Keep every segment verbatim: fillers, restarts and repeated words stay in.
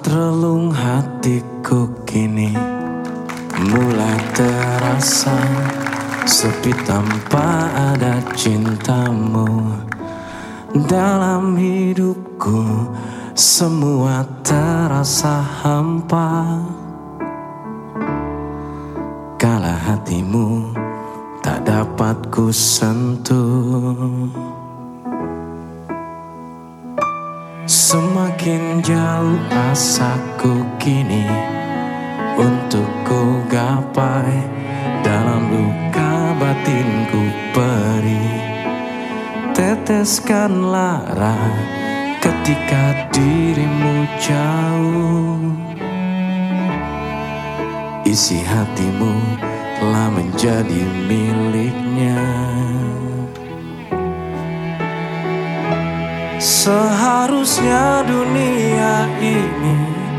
Saat relung hatiku kini mulai terasa sepi tanpa ada cintamu. Dalam hidupku semua terasa hampa, kala hatimu tak dapat ku sentuh. Semakin jauh asaku kini untuk ku gapai, dalam luka batinku perih. Teteskan lara ketika dirimu jauh. Isi hatimu telah menjadi miliknya. Seharusnya dunia ini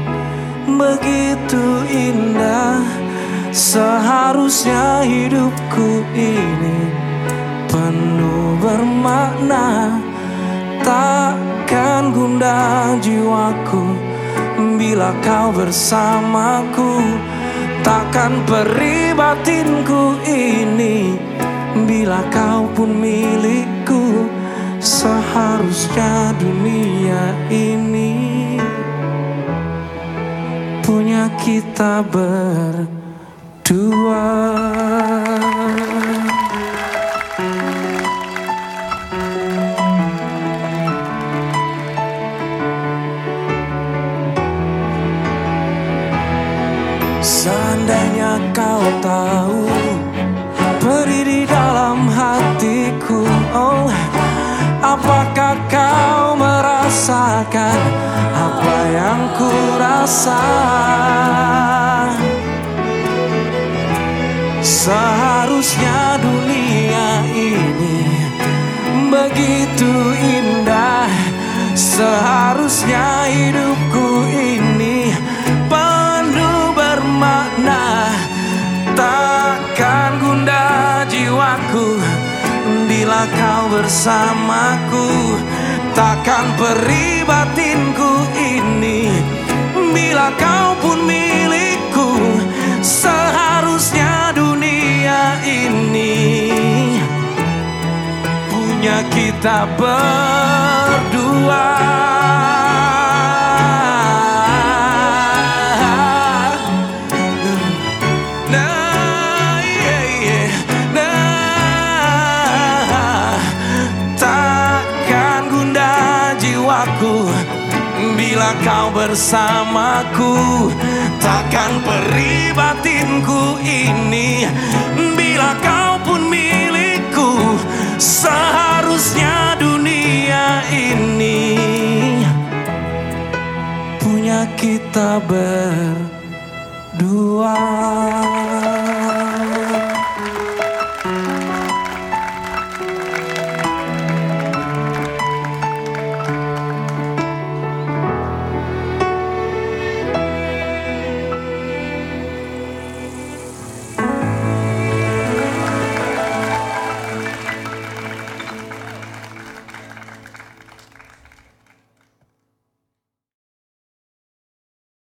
begitu indah, seharusnya hidupku ini penuh bermakna. Takkan gundah jiwaku bila kau bersamaku, takkan perih batinku ini bila kau pun milikku. Seharusnya dunia ini punya kita berdua. Seandainya kau tahu perih di dalam hatiku, oh, apakah kau merasakan apa yang ku rasa? Seharusnya dunia ini begitu indah, seharusnya hidupku ini penuh bermakna. Takkan gundah jiwaku bila kau bersamaku, takkan perih batinku ini bila kau pun milikku. Seharusnya dunia ini punya kita berdua. Bila kau bersamaku, takkan perih batinku ini bila kau pun milikku. Seharusnya dunia ini punya kita berdua.